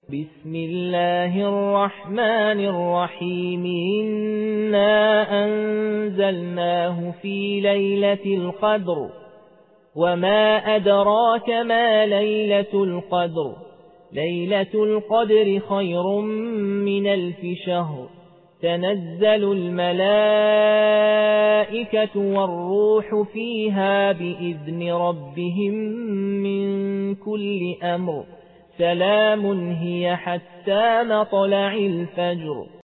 بسم الله الرحمن الرحيم إنا أنزلناه في ليلة القدر وما أدراك ما ليلة القدر ليلة القدر خير من 1000 شهر تنزل الملائكة والروح فيها بإذن ربهم من كل أمر سلام هي حتى مطلع الفجر